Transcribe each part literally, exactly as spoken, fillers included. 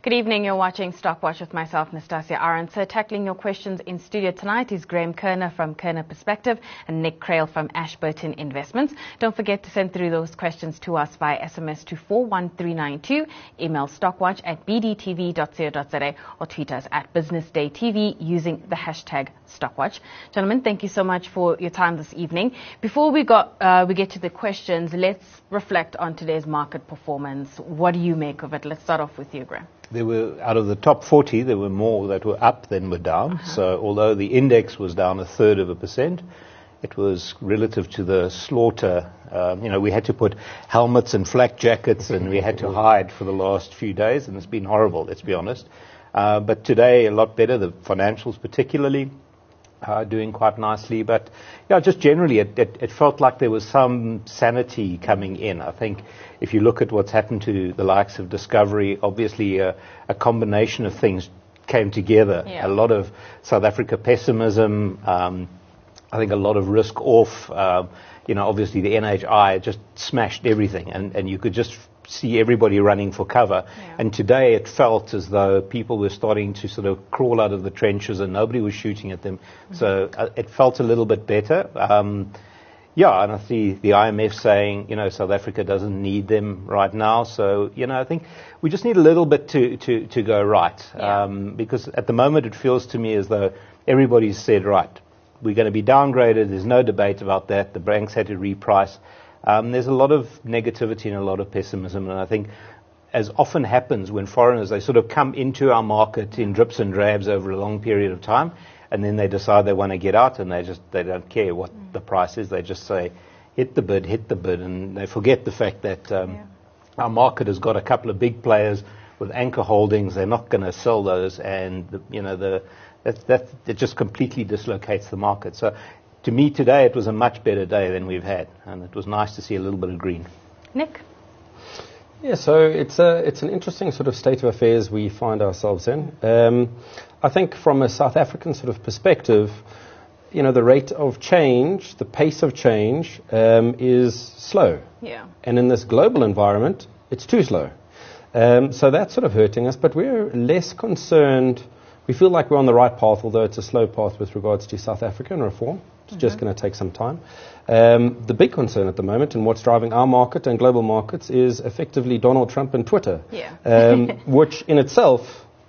Good evening. You're watching Stockwatch with myself, Nastasia Aron. So tackling your questions in studio tonight is Graham Kerner from Kerner Perspective and Nick Crail from Ashburton Investments. Don't forget to send through those questions to us via S M S to four one three nine two, email stockwatch at b d t v dot co dot za or tweet us at Business Day T V using the hashtag Stockwatch. Gentlemen, thank you so much for your time this evening. Before we got uh, we get to the questions, let's reflect on today's market performance. What do you make of it? Let's start off with you, Graham. There were, out of the top forty, there were more that were up than were down. Uh-huh. So although the index was down a third of a percent, it was relative to the slaughter. Um, you know, we had to put helmets and flak jackets and we had to hide for the last few days, and it's been horrible, let's be honest. Uh, but today, a lot better, the financials particularly. Uh, doing quite nicely, but yeah, just generally it, it, it felt like there was some sanity coming in. I think if you look at what's happened to the likes of Discovery, obviously uh, a combination of things came together. Yeah. A lot of South Africa pessimism, um, I think a lot of risk off. Uh, you know, obviously the N H I just smashed everything, and, and you could just see everybody running for cover. Yeah. And today it felt as though people were starting to sort of crawl out of the trenches and nobody was shooting at them. Mm-hmm. So uh, it felt a little bit better. Um, yeah, and I see the I M F saying, you know, South Africa doesn't need them right now. So, you know, I think we just need a little bit to, to, to go right. Yeah. Um, because at the moment it feels to me as though everybody's said, right, we're going to be downgraded. There's no debate about that. The banks had to reprice. Um, there's a lot of negativity and a lot of pessimism, and I think, as often happens when foreigners, they sort of come into our market in drips and drabs over a long period of time, and then they decide they want to get out, and they just they don't care what mm. the price is. They just say, hit the bid, hit the bid, and they forget the fact that um, yeah. our market has got a couple of big players with anchor holdings. They're not going to sell those, and the, you know the that that it just completely dislocates the market. So. To me today, it was a much better day than we've had, and it was nice to see a little bit of green. Nick? Yeah, so it's a, it's an interesting sort of state of affairs we find ourselves in. Um, I think from a South African sort of perspective, you know, the rate of change, the pace of change um, is slow. Yeah. And in this global environment, it's too slow. Um, so that's sort of hurting us, but we're less concerned. We feel like we're on the right path, although it's a slow path with regards to South African reform. It's mm-hmm. just going to take some time. Um, the big concern at the moment and what's driving our market and global markets is effectively Donald Trump and Twitter, yeah. um, which in itself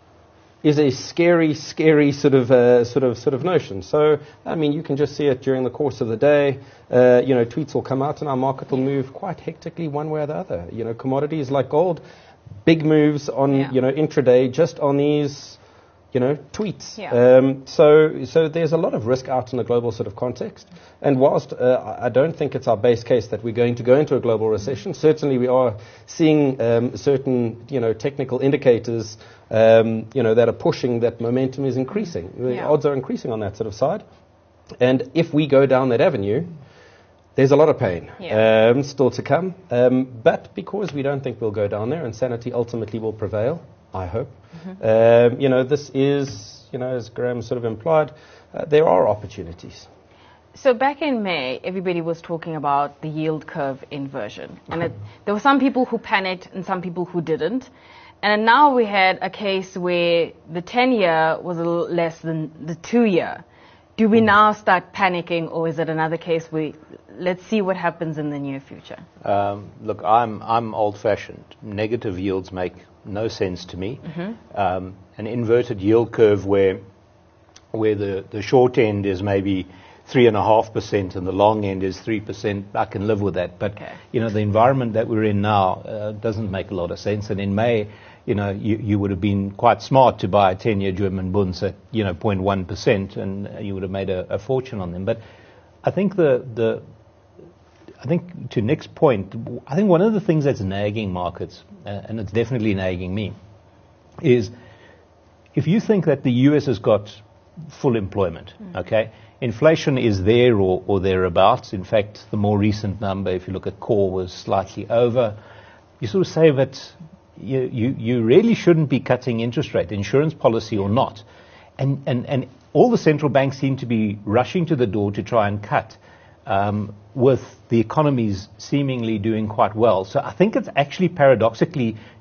is a scary, scary sort of uh, sort of sort of notion. So, I mean, you can just see it during the course of the day. Uh, you know, tweets will come out and our market will move quite hectically one way or the other. You know, commodities like gold, big moves on yeah. you know intraday just on these. You know, tweets. Yeah. Um, so, so there's a lot of risk out in the global sort of context. And whilst uh, I don't think it's our base case that we're going to go into a global recession, certainly we are seeing um, certain, you know, technical indicators, um, you know, that are pushing that momentum is increasing. The yeah. odds are increasing on that sort of side. And if we go down that avenue, there's a lot of pain yeah. um, still to come. Um, but because we don't think we'll go down there and sanity ultimately will prevail, I hope. Mm-hmm. Um, you know, this is, you know, as Graham sort of implied, uh, there are opportunities. So back in May, everybody was talking about the yield curve inversion. And it, there were some people who panicked and some people who didn't. And now we had a case where the ten-year was a little less than the two-year. Do we now start panicking, or is it another case where let's see what happens in the near future? Um, look, I'm I'm old-fashioned. Negative yields make no sense to me. Mm-hmm. Um, an inverted yield curve where where the, the short end is maybe three and a half percent and the long end is three percent, I can live with that. But okay. you know, the environment that we're in now uh, doesn't make a lot of sense. And in May, you know, you, you would have been quite smart to buy a ten-year German bunds at, you know, zero point one percent, and you would have made a, a fortune on them. But I think the, the, I think to Nick's point, I think one of the things that's nagging markets, uh, and it's definitely nagging me, is if you think that the U S has got full employment, mm. okay, inflation is there or, or thereabouts. In fact, the more recent number, if you look at core, was slightly over. You sort of say that You, you, you really shouldn't be cutting interest rate, insurance policy or not. And, and, and all the central banks seem to be rushing to the door to try and cut, um, with the economies seemingly doing quite well. So I think it's actually paradoxically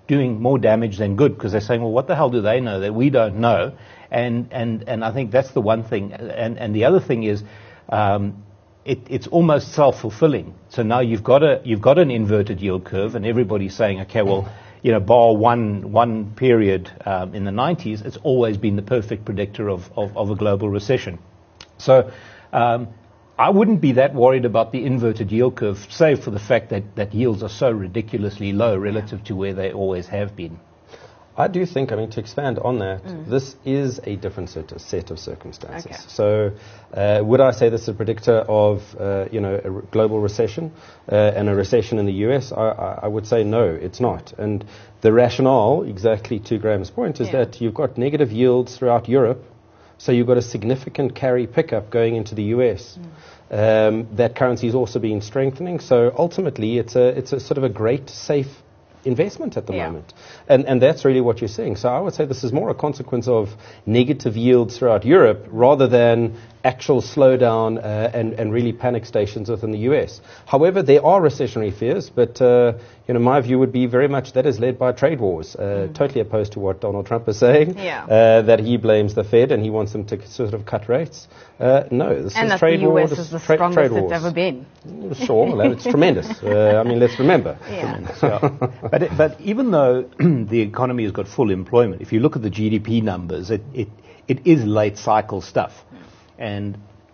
doing more damage than good, because they're saying, well, what the hell do they know that we don't know? And and, and I think that's the one thing. And, and the other thing is, um, it, it's almost self-fulfilling. So now you've got a you've got an inverted yield curve, and everybody's saying, okay, well, you know, bar one one period um, in the nineties, it's always been the perfect predictor of, of, of a global recession. So um, I wouldn't be that worried about the inverted yield curve, save for the fact that, that yields are so ridiculously low relative to where they always have been. I do think, I mean, to expand on that, mm. this is a different set of, set of circumstances. Okay. So uh, would I say this is a predictor of, uh, you know, a r- global recession uh, and a recession in the U S? I, I, I would say no, it's not. And the rationale, exactly to Graham's point, is yeah. that you've got negative yields throughout Europe, so you've got a significant carry pickup going into the U S. Mm. Um, that currency has also been strengthening, so ultimately it's a, it's a sort of a great, safe investment at the yeah. moment. And and that's really what you're seeing. So I would say this is more a consequence of negative yields throughout Europe rather than actual slowdown uh, and, and really panic stations within the U S. However, there are recessionary fears, but uh, you know, my view would be very much that is led by trade wars, uh, mm. totally opposed to what Donald Trump is saying, yeah. uh, that he blames the Fed and he wants them to sort of cut rates. Uh, no, this and is that trade the U S wars. is the tra- strongest trade it's wars. ever been. Sure, well, it's tremendous. Uh, I mean, let's remember. Yeah. Tremendous, yeah. but, it, but even though the economy has got full employment, if you look at the G D P numbers, it, it, it is late cycle stuff. And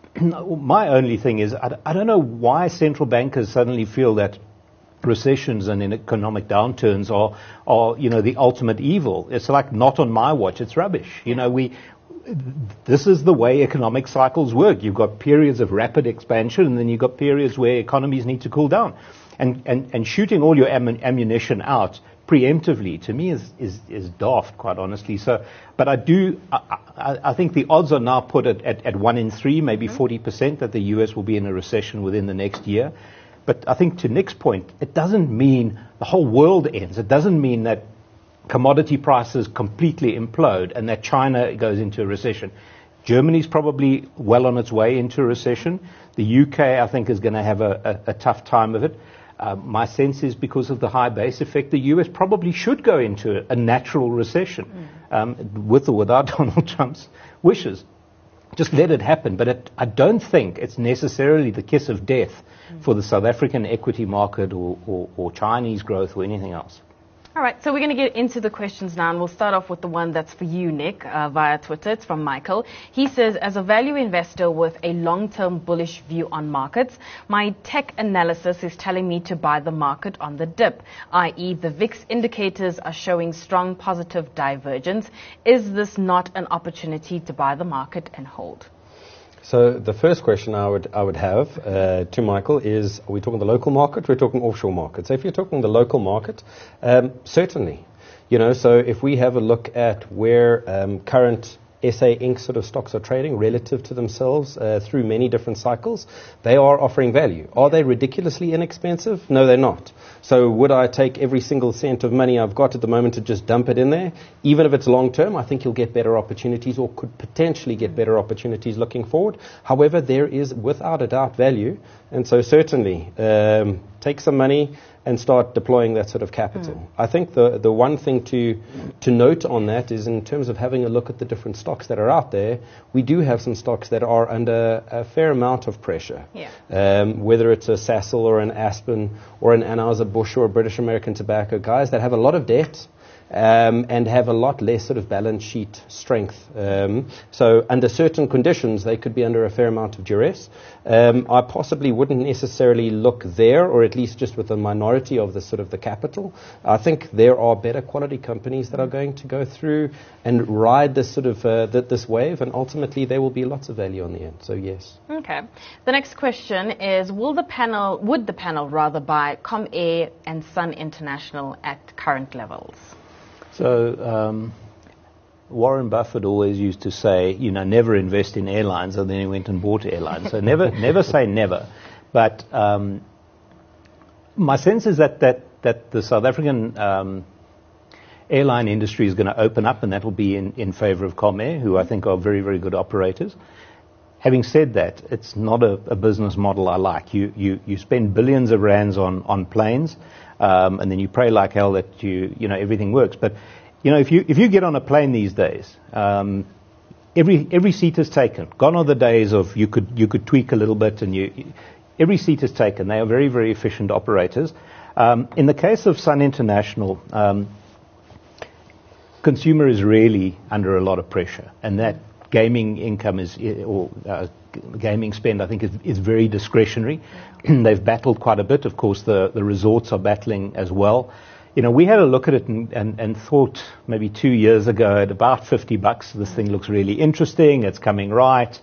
my only thing is, I, I don't know why central bankers suddenly feel that recessions and economic downturns are, are, you know, the ultimate evil. It's like, not on my watch, it's rubbish. You know, we, this is the way economic cycles work. You've got periods of rapid expansion, and then you've got periods where economies need to cool down. And, and, and shooting all your am- ammunition out preemptively, to me, is, is, is daft, quite honestly. So, but I do, I, I, I think the odds are now put at, at, at one in three, maybe mm-hmm. forty percent, that the U S will be in a recession within the next year. But I think to Nick's point, it doesn't mean the whole world ends. It doesn't mean that commodity prices completely implode and that China goes into a recession. Germany's probably well on its way into a recession. The U K, I think, is going to have a, a, a tough time of it. Uh, my sense is, because of the high base effect, the U S probably should go into a, a natural recession, mm. um, with or without Donald Trump's wishes. Just let it happen. But it, I don't think it's necessarily the kiss of death mm. for the South African equity market or, or, or Chinese growth or anything else. All right, so we're going to get into the questions now, and we'll start off with the one that's for you, Nick, uh, via Twitter. It's from Michael. He says, as a value investor with a long-term bullish view on markets, my tech analysis is telling me to buy the market on the dip, that is the V I X indicators are showing strong positive divergence. Is this not an opportunity to buy the market and hold? So the first question I would I would have uh, to Michael is, are we talking the local market or are we talking offshore market? So if you're talking the local market, um, certainly. You know, so if we have a look at where um, current S A Inc sort of stocks are trading relative to themselves uh, through many different cycles, they are offering value. Are they ridiculously inexpensive? No, they're not. So would I take every single cent of money I've got at the moment to just dump it in there? Even if it's long term, I think you'll get better opportunities, or could potentially get better opportunities looking forward. However, there is without a doubt value, and so certainly um, take some money and start deploying that sort of capital. Mm. I think the the one thing to to note on that is, in terms of having a look at the different stocks that are out there, we do have some stocks that are under a fair amount of pressure. Yeah. Um, whether it's a Sasol or an Aspen or an Anheuser-Busch or a British American Tobacco, guys that have a lot of debt. Um, and have a lot less sort of balance sheet strength. Um, so under certain conditions, they could be under a fair amount of duress. Um, I possibly wouldn't necessarily look there, or at least just with a minority of the sort of the capital. I think there are better quality companies that are going to go through and ride this sort of uh, th- this wave, and ultimately there will be lots of value on the end. So yes. Okay. The next question is: Will the panel, would the panel rather buy Comair and Sun International at current levels? So um, Warren Buffett always used to say, you know, never invest in airlines, and then he went and bought airlines. So never, never say never. But um, my sense is that that, that the South African um, airline industry is going to open up, and that will be in, in favor of Comair, who I think are very, very good operators. Having said that, it's not a, a business model I like. You, you, you spend billions of rands on, on planes. um, and then you pray like hell that you, you know, everything works. But, you know, if you if you get on a plane these days, um, every every seat is taken. Gone are the days of you could you could tweak a little bit, and you every seat is taken. They are very very efficient operators. Um, in the case of Sun International, um, consumer is really under a lot of pressure, and that gaming income is, or uh, gaming spend, I think, is, is very discretionary. They've battled quite a bit. Of course, the, the resorts are battling as well. You know, we had a look at it and, and, and thought maybe two years ago at about fifty bucks, this thing looks really interesting, it's coming right,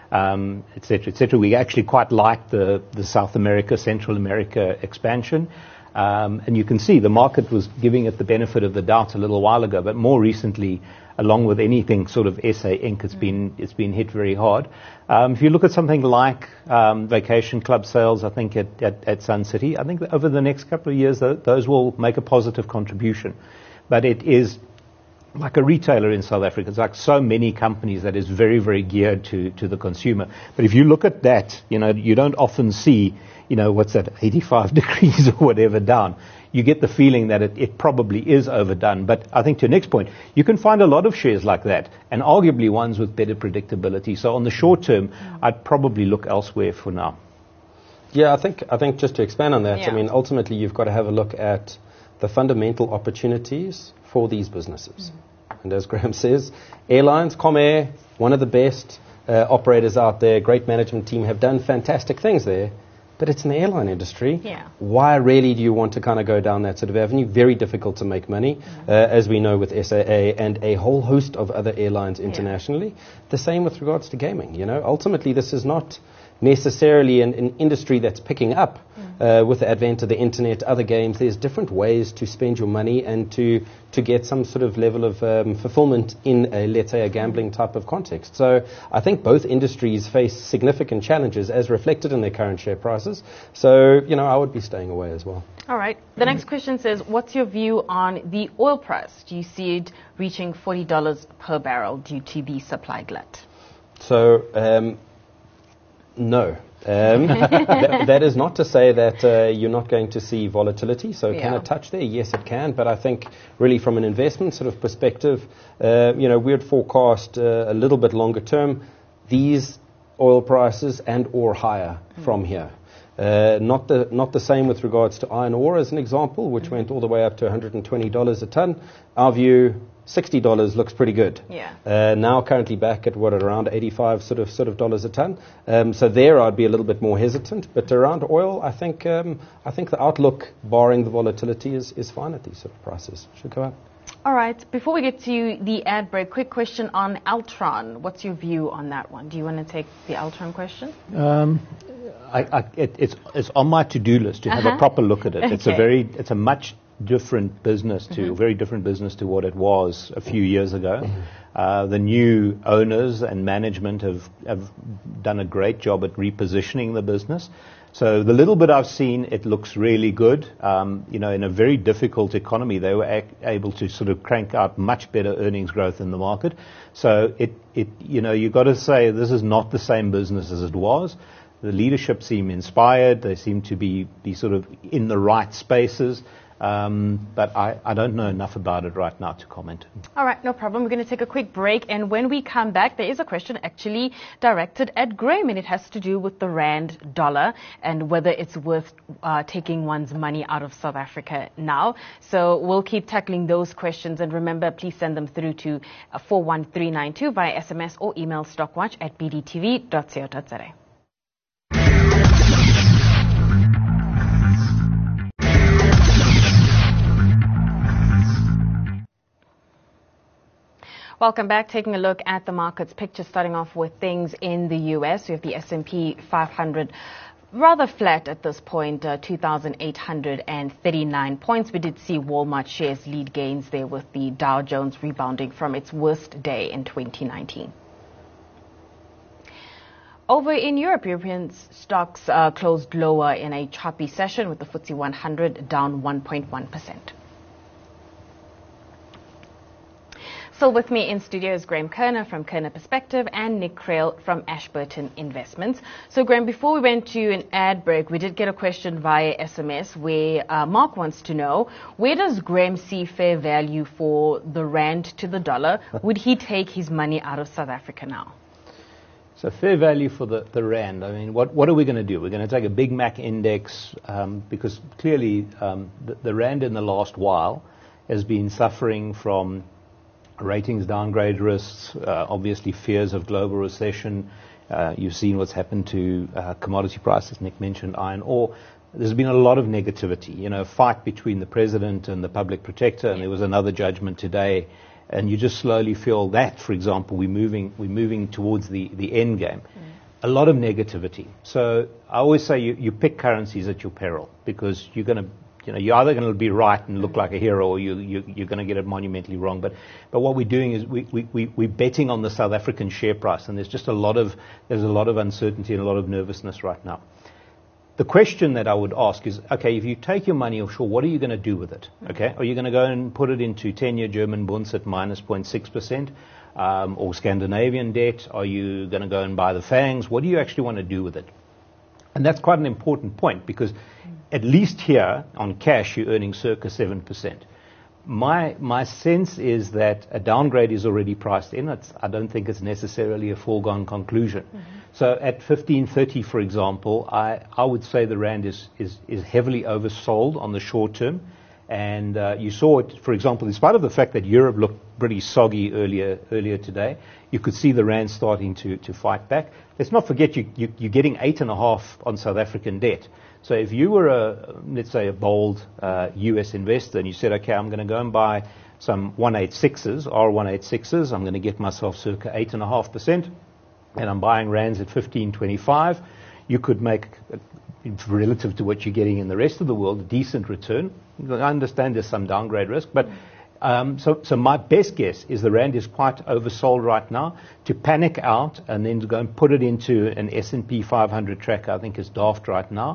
um, et cetera, et cetera. We actually quite liked the, the South America, Central America expansion. Um, and you can see the market was giving it the benefit of the doubt a little while ago, but more recently, along with anything sort of S A Incorporated, it's been it's been hit very hard. Um, if you look at something like um, vacation club sales, I think at, at, at Sun City, I think that over the next couple of years, th- those will make a positive contribution. But it is like a retailer in South Africa. It's like so many companies that is very, very geared to, to the consumer. But if you look at that, you know, you don't often see, you know, what's that, eighty-five degrees or whatever down. You get the feeling that it, it probably is overdone. But I think to your next point, you can find a lot of shares like that, and arguably ones with better predictability. So on the short term, I'd probably look elsewhere for now. Yeah, I think I think just to expand on that, Yeah. I mean, ultimately you've got to have a look at the fundamental opportunities for these businesses. Mm. And as Graham says, airlines, Comair, one of the best uh, operators out there, great management team, have done fantastic things there. But it's in the airline industry. Yeah. Why really do you want to kind of go down that sort of avenue? Very difficult to make money, mm-hmm. uh, as we know with S A A and a whole host of other airlines internationally. Yeah. The same with regards to gaming. You know, ultimately this is not necessarily an, an industry that's picking up mm-hmm. uh, with the advent of the internet, other games. There's different ways to spend your money and to to get some sort of level of um, fulfillment in, a, let's say, a gambling type of context. So I think both industries face significant challenges as reflected in their current share prices. So, you know, I would be staying away as well. All right. The next question says, what's your view on the oil price? Do you see it reaching forty dollars per barrel due to the supply glut? So, um, no. Um, that, that is not to say that uh, you're not going to see volatility. So yeah. can it touch there? Yes, it can. But I think really from an investment sort of perspective, uh, you know, we'd forecast uh, a little bit longer term these oil prices and or higher mm. from here. Uh, not the not the same with regards to iron ore as an example, which mm. went all the way up to one hundred twenty dollars a ton. Our view, sixty dollars looks pretty good. Yeah. Uh, now currently back at what, at around eighty-five sort of sort of dollars a ton. Um, so there I'd be a little bit more hesitant. But around oil, I think um, I think the outlook, barring the volatility, is, is fine at these sort of prices. Should go up. All right. Before we get to the ad break, quick question on Altron. What's your view on that one? Do you want to take the Altron question? Um, I, I, it, it's it's on my to-do list to have uh-huh. a proper look at it. Okay. It's a very it's a much different business to mm-hmm. very different business to what it was a few years ago. Mm-hmm. Uh, the new owners and management have have done a great job at repositioning the business. So the little bit I've seen, it looks really good. Um, you know, in a very difficult economy, they were ac- able to sort of crank out much better earnings growth in the market. So it, it, you know, you've got to say this is not the same business as it was. The leadership seem inspired. They seem to be, be sort of in the right spaces. Um, but I, I don't know enough about it right now to comment. All right, no problem. We're going to take a quick break. And when we come back, there is a question actually directed at Graham, and it has to do with the rand dollar and whether it's worth uh, taking one's money out of South Africa now. So we'll keep tackling those questions. And remember, please send them through to uh, four one three nine two via S M S or email stockwatch at b d t v dot co dot z a. Welcome back. Taking a look at the markets picture, starting off with things in the U S. We have the S and P five hundred rather flat at this point, uh, two thousand eight hundred thirty-nine points. We did see Walmart shares lead gains there with the Dow Jones rebounding from its worst day in twenty nineteen. Over in Europe, European stocks uh, closed lower in a choppy session with the F T S E one hundred down one point one percent. Still with me in studio is Graham Kerner from Kerner Perspective and Nick Crail from Ashburton Investments. So Graham, before we went to an ad break, we did get a question via S M S where uh, Mark wants to know, where does Graham see fair value for the rand to the dollar? Would he take his money out of South Africa now? So fair value for the, the rand. I mean, what, what are we going to do? We're going to take a Big Mac index um, because clearly um, the, the rand in the last while has been suffering from ratings downgrade risks, uh, obviously fears of global recession. Uh, you've seen what's happened to uh, commodity prices. Nick mentioned iron ore. There's been a lot of negativity, you know, a fight between the president and the public protector, and there was another judgment today. And you just slowly feel that, for example, we're moving, we're moving towards the, the end game. Mm. A lot of negativity. So I always say you, you pick currencies at your peril because you're going to You know, you're either going to be right and look like a hero, or you, you, you're going to get it monumentally wrong. But, but what we're doing is we, we, we, we're betting on the South African share price, and there's just a lot of there's a lot of uncertainty and a lot of nervousness right now. The question that I would ask is, okay, if you take your money offshore, what are you going to do with it? Okay, are you going to go and put it into ten-year German bonds at minus zero point six percent, um, or Scandinavian debt? Are you going to go and buy the FANGs? What do you actually want to do with it? And that's quite an important point because at least here on cash you're earning circa seven percent. My my sense is that a downgrade is already priced in. It's, I don't think it's necessarily a foregone conclusion. Mm-hmm. So at fifteen thirty, for example, I, I would say the rand is, is, is heavily oversold on the short term. And uh, you saw it, for example, in spite of the fact that Europe looked pretty soggy earlier earlier today, you could see the rand starting to, to fight back. Let's not forget you, you, you're getting eight and a half on South African debt. So if you were a, let's say, a bold uh, U S investor and you said, okay, I'm going to go and buy some one eighty-sixes, R one eighty-sixes, I'm going to get myself circa eight and a half percent, and I'm buying rands at fifteen twenty-five, you could make, relative to what you're getting in the rest of the world, a decent return. I understand there's some downgrade risk, but um, so, so my best guess is the rand is quite oversold right now. To panic out and then to go and put it into an S and P five hundred tracker, I think is daft right now.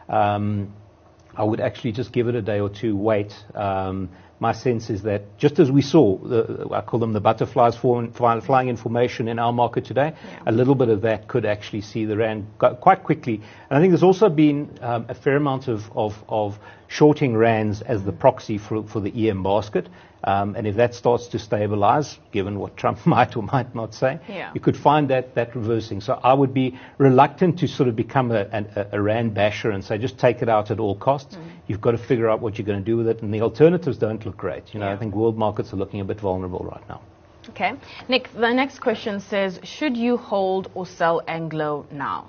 Um, I would actually just give it a day or two, wait. Um, my sense is that just as we saw, the, I call them the butterflies flying in formation in our market today, yeah. a little bit of that could actually see the rand go quite quickly. And I think there's also been um, a fair amount of, of, of shorting rands as the proxy for, for the E M basket. Um, and if that starts to stabilize, given what Trump might or might not say, yeah. you could find that, that reversing. So I would be reluctant to sort of become a, a, a rand basher and say just take it out at all costs. Mm. You've got to figure out what you're going to do with it, and the alternatives don't look great. You know, yeah. I think world markets are looking a bit vulnerable right now. Okay. Nick, the next question says, should you hold or sell Anglo now?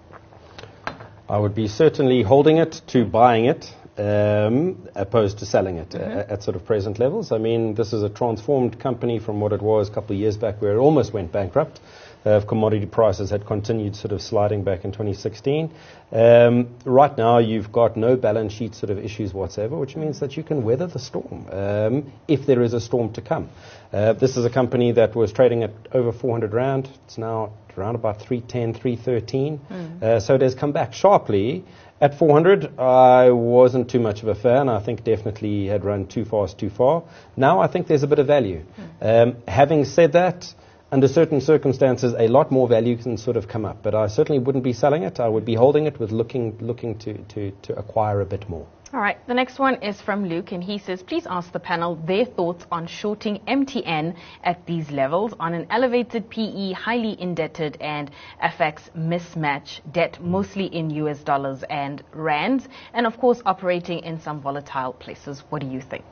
I would be certainly holding it to buying it. Um, opposed to selling it mm-hmm. uh, at sort of present levels. I mean, this is a transformed company from what it was a couple of years back where it almost went bankrupt. Uh, commodity prices had continued sort of sliding back in twenty sixteen. Um, right now, you've got no balance sheet sort of issues whatsoever, which means that you can weather the storm um, if there is a storm to come. Uh, this is a company that was trading at over four hundred rand. It's now around about three ten, three thirteen. Mm. Uh, so it has come back sharply. At four hundred, I wasn't too much of a fan. I think definitely had run too fast, too far. Now I think there's a bit of value. Mm. Um, having said that, under certain circumstances, a lot more value can sort of come up. But I certainly wouldn't be selling it. I would be holding it with looking looking to, to, to acquire a bit more. All right. The next one is from Luke, and he says, please ask the panel their thoughts on shorting M T N at these levels on an elevated P E, highly indebted, and F X mismatch debt, mostly in U S dollars and rands, and of course operating in some volatile places. What do you think?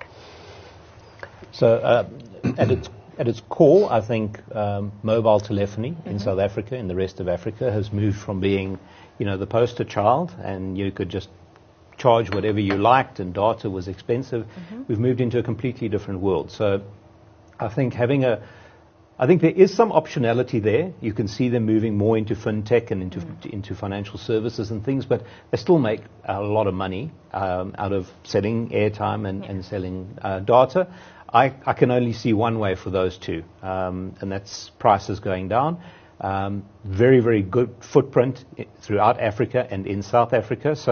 So uh, at its At its core, I think um, mobile telephony mm-hmm. in South Africa and the rest of Africa has moved from being, you know, the poster child, and you could just charge whatever you liked, and data was expensive. Mm-hmm. We've moved into a completely different world. So I think having a, I think there is some optionality there. You can see them moving more into fintech and into mm-hmm. into financial services and things, but they still make a lot of money um, out of selling airtime and, yeah. and selling uh, data. I, I can only see one way for those two, um, and that's prices going down. Um, very, very good footprint throughout Africa and in South Africa. So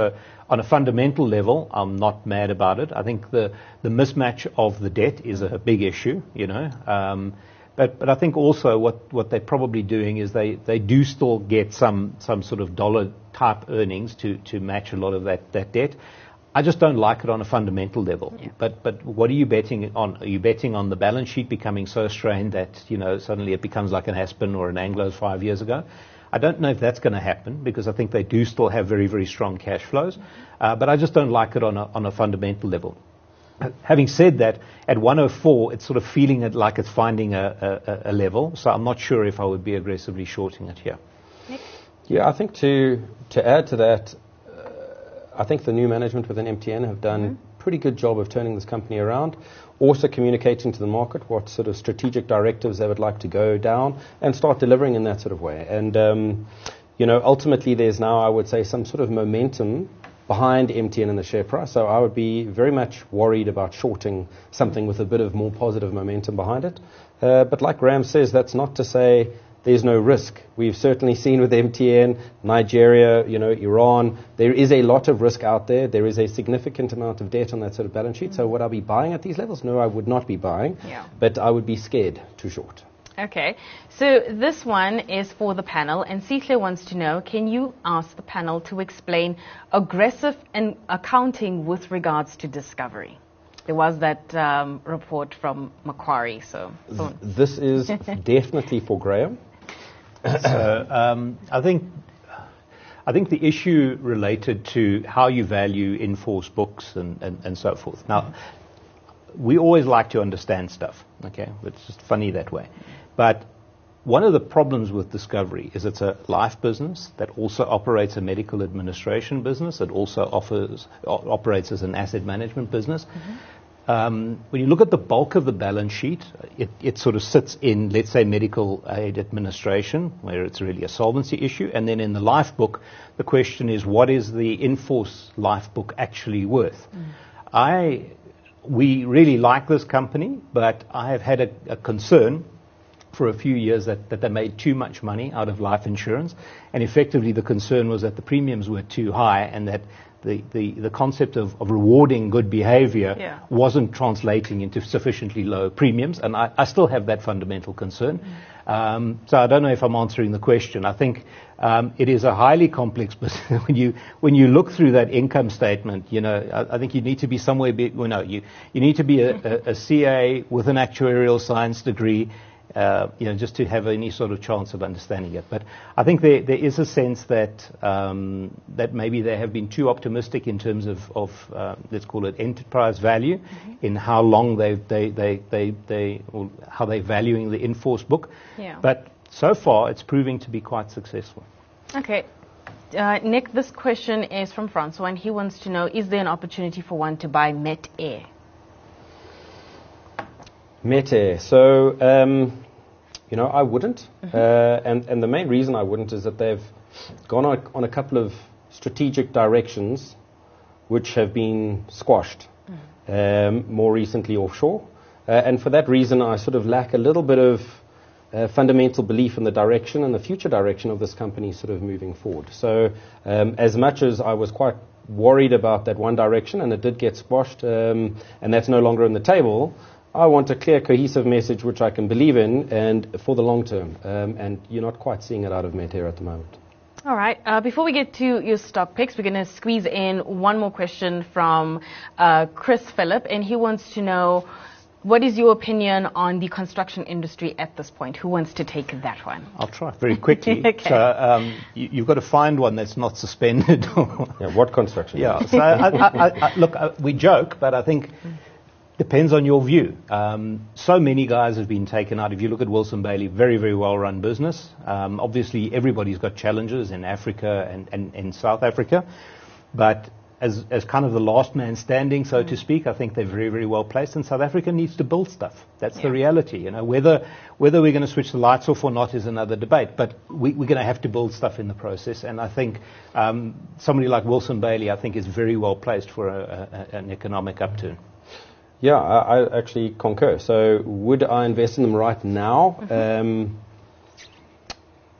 on a fundamental level, I'm not mad about it. I think the, the mismatch of the debt is a big issue, you know. Um, but, but I think also what, what they're probably doing is they, they do still get some, some sort of dollar type earnings to, to match a lot of that, that debt. I just don't like it on a fundamental level. Yeah. But but what are you betting on? Are you betting on the balance sheet becoming so strained that, you know, suddenly it becomes like an Aspen or an Anglo's five years ago? I don't know if that's going to happen, because I think they do still have very, very strong cash flows. Uh, but I just don't like it on a, on a fundamental level. Uh, having said that, at one oh four, it's sort of feeling it like it's finding a, a, a level. So I'm not sure if I would be aggressively shorting it here. Nick? Yeah, I think to to add to that, I think the new management within M T N have done Mm-hmm. a pretty good job of turning this company around, also communicating to the market what sort of strategic directives they would like to go down and start delivering in that sort of way. And, um, you know, ultimately there's now, I would say, some sort of momentum behind M T N in the share price. So I would be very much worried about shorting something with a bit of more positive momentum behind it. Uh, but like Graham says, that's not to say there's no risk. We've certainly seen with M T N, Nigeria, you know, Iran, there is a lot of risk out there. There is a significant amount of debt on that sort of balance sheet. Mm-hmm. So would I be buying at these levels? No, I would not be buying. Yeah. But I would be scared to short. Okay, so this one is for the panel, and Sihle wants to know, can you ask the panel to explain aggressive in accounting with regards to Discovery? There was that um, report from Macquarie, so... Th- this is definitely for Graham. So um, I think I think the issue related to how you value in-force books and, and, and so forth. Now, we always like to understand stuff, okay? It's just funny that way. But one of the problems with Discovery is it's a life business that also operates a medical administration business. It also offers o- operates as an asset management business. Mm-hmm. Um, when you look at the bulk of the balance sheet, it, it sort of sits in, let's say, medical aid administration, where it's really a solvency issue. And then in the life book, the question is, what is the in-force life book actually worth? Mm. I, we really like this company, but I have had a, a concern for a few years that, that they made too much money out of life insurance. And effectively, the concern was that the premiums were too high and that The, the, the concept of, of rewarding good behavior yeah. wasn't translating into sufficiently low premiums, and I, I still have that fundamental concern. Mm. Um, so I don't know if I'm answering the question. I think um, it is a highly complex business. when you when you look through that income statement, you know, I, I think you need to be somewhere. Be, well, no, you you need to be a, a, a C A with an actuarial science degree. Uh, you know, just to have any sort of chance of understanding it. But I think there, there is a sense that um, that maybe they have been too optimistic in terms of, of uh, let's call it enterprise value, mm-hmm. in how long they they they they, they or how they're valuing the in-force book. Yeah. But so far, it's proving to be quite successful. Okay. Uh, Nick, this question is from Francois, and he wants to know, is there an opportunity for one to buy Met Air? Met Air. So, um, you know, I wouldn't. Mm-hmm. Uh, and, and the main reason I wouldn't is that they've gone on, on a couple of strategic directions which have been squashed, mm. um, more recently offshore. Uh, and for that reason, I sort of lack a little bit of uh, fundamental belief in the direction and the future direction of this company sort of moving forward. So um, as much as I was quite worried about that one direction, and it did get squashed, um, and that's no longer on the table, I want a clear, cohesive message which I can believe in and for the long term. Um, and you're not quite seeing it out of Met Air at the moment. All right. Uh, before we get to your stock picks, we're going to squeeze in one more question from uh, Chris Phillip. And he wants to know, what is your opinion on the construction industry at this point? Who wants to take that one? I'll try very quickly. Okay. So um, you, you've got to find one that's not suspended. Yeah, what construction? Yeah. So I, I, I, look, uh, we joke, but I think... depends on your view. Um, so many guys have been taken out. If you look at Wilson Bailey, very, very well-run business. Um, obviously, everybody's got challenges in Africa and, and, and South Africa. But as, as kind of the last man standing, so mm. to speak, I think they're very, very well placed. And South Africa needs to build stuff. That's yeah. the reality. You know, whether whether we're going to switch the lights off or not is another debate. But we, we're going to have to build stuff in the process. And I think um, somebody like Wilson Bailey, I think, is very well placed for a, a, an economic upturn. Yeah, I, I actually concur. So would I invest in them right now? Mm-hmm. Um,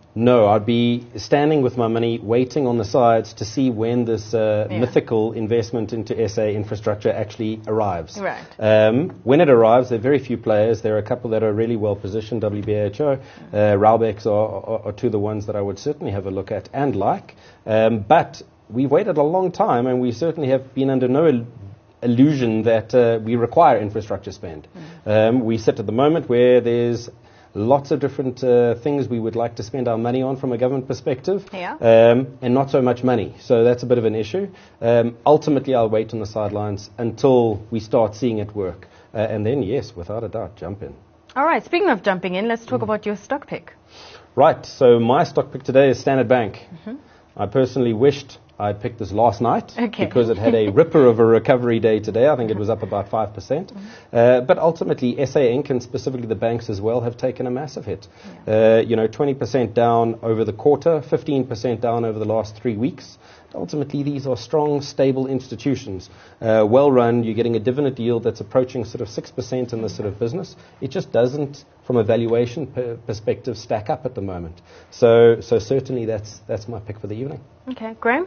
No, I'd be standing with my money, waiting on the sides to see when this uh, Yeah. mythical investment into S A infrastructure actually arrives. Right. Um, when it arrives, there are very few players. There are a couple that are really well positioned. W B H O, uh, Raubex are, are, are two of the ones that I would certainly have a look at and like. Um, but we've waited a long time, and we certainly have been under no il- illusion that uh, we require infrastructure spend. Mm. Um, we sit at the moment where there's lots of different uh, things we would like to spend our money on from a government perspective, yeah. um, and not so much money. So that's a bit of an issue. Um, ultimately, I'll wait on the sidelines until we start seeing it work. Uh, and then, yes, without a doubt, jump in. All right, speaking of jumping in, let's talk mm. about your stock pick. Right, so my stock pick today is Standard Bank. Mm-hmm. I personally wished I'd picked this last night okay. because it had a ripper of a recovery day today. I think it was up about five percent. Mm-hmm. Uh, but ultimately, S A Inc and specifically the banks as well have taken a massive hit. Yeah. Uh, you know, twenty percent down over the quarter, fifteen percent down over the last three weeks. Ultimately, these are strong, stable institutions. Uh, well run, you're getting a dividend yield that's approaching sort of six percent in this sort of business. It just doesn't, from a valuation per perspective, stack up at the moment. So, so certainly that's, that's my pick for the evening. Okay, Graham?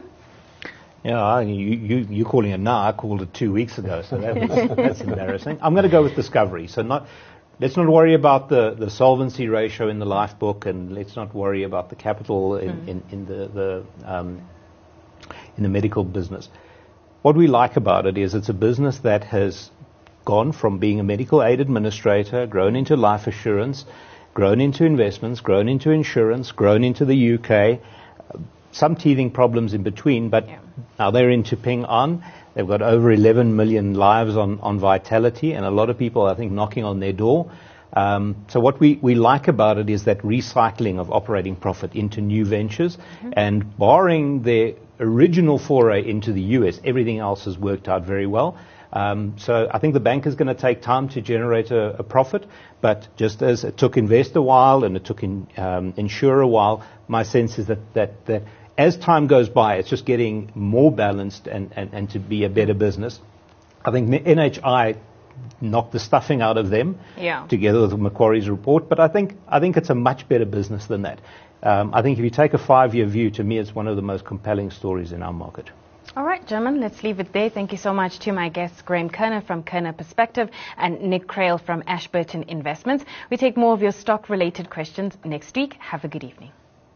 Yeah, you, you, you're calling it now. I called it two weeks ago, so that was, that's embarrassing. I'm going to go with Discovery. So not, let's not worry about the, the solvency ratio in the life book, and let's not worry about the capital in, mm. in, in the, the um, in the medical business. What we like about it is it's a business that has gone from being a medical aid administrator, grown into life assurance, grown into investments, grown into insurance, grown into the U K, uh, some teething problems in between, but yeah. now they're into Ping An. They've got over eleven million lives on, on Vitality, and a lot of people, I think, knocking on their door. Um, so what we, we like about it is that recycling of operating profit into new ventures, mm-hmm. and barring their original foray into the U S, everything else has worked out very well. Um, so I think the bank is going to take time to generate a, a profit, but just as it took Invest a while and it took in, um, Insure a while, my sense is that, that, that as time goes by, it's just getting more balanced and, and, and to be a better business. I think N H I knocked the stuffing out of them, yeah. together with Macquarie's report, but I think I think it's a much better business than that. Um, I think if you take a five-year view, to me, it's one of the most compelling stories in our market. All right, gentlemen, let's leave it there. Thank you so much to my guests, Graham Kerner from Kerner Perspective and Nick Crail from Ashburton Investments. We take more of your stock-related questions next week. Have a good evening.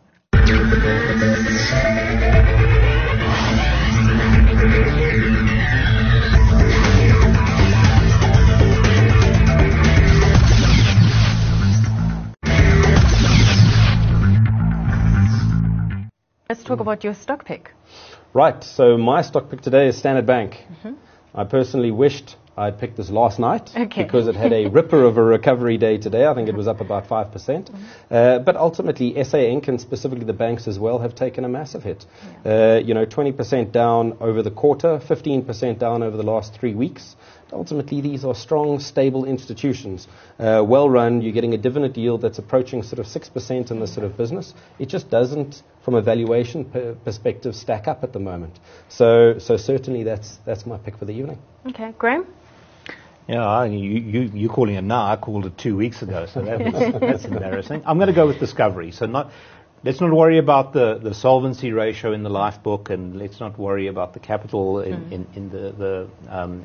Let's talk about your stock pick. Right, so my stock pick today is Standard Bank. Mm-hmm. I personally wished I'd picked this last night okay. because it had a ripper of a recovery day today. I think it was up about five percent. Mm-hmm. Uh, but ultimately, S A Inc and specifically the banks as well have taken a massive hit. Yeah. Uh, you know, twenty percent down over the quarter, fifteen percent down over the last three weeks. Ultimately, these are strong, stable institutions. Uh, well run, you're getting a dividend yield that's approaching sort of six percent in this sort of business. It just doesn't, from a valuation per perspective, stack up at the moment. So, so certainly that's that's my pick for the evening. Okay, Graham? Yeah, you, you, you're calling it now. I called it two weeks ago, so that was, that's embarrassing. I'm going to go with Discovery. So not, let's not worry about the, the solvency ratio in the life book, and let's not worry about the capital in, mm. in, in the, the um,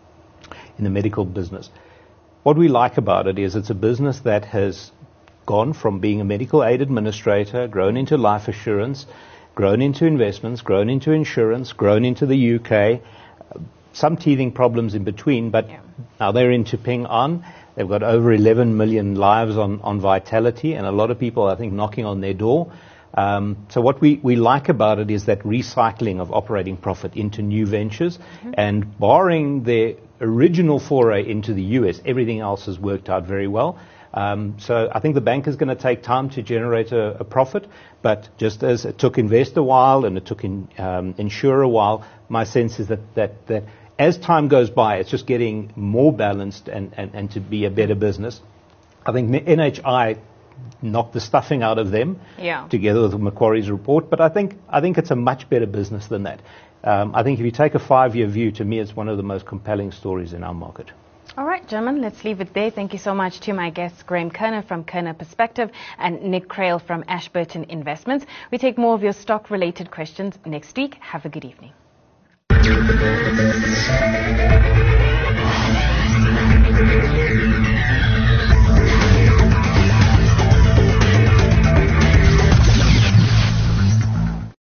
in the medical business. What we like about it is it's a business that has gone from being a medical aid administrator, grown into life assurance, grown into investments, grown into insurance, grown into the U K, uh, some teething problems in between, but yeah. now they're into Ping An. They've got over eleven million lives on, on Vitality, and a lot of people, I think, knocking on their door. Um, so what we, we like about it is that recycling of operating profit into new ventures, mm-hmm. and barring their original foray into the U S, everything else has worked out very well. Um, so I think the bank is going to take time to generate a, a profit, but just as it took Invest a while and it took in, um, Insure a while, my sense is that, that, that as time goes by, it's just getting more balanced and, and, and to be a better business. I think N H I knocked the stuffing out of them, yeah. together with Macquarie's report, but I think I think it's a much better business than that. Um, I think if you take a five-year view, to me, it's one of the most compelling stories in our market. All right. gentlemen, let's leave it there. Thank you so much to my guests, Graham Kerner from Kerner Perspective and Nick Crail from Ashburton Investments. We take more of your stock-related questions next week. Have a good evening. Thank you.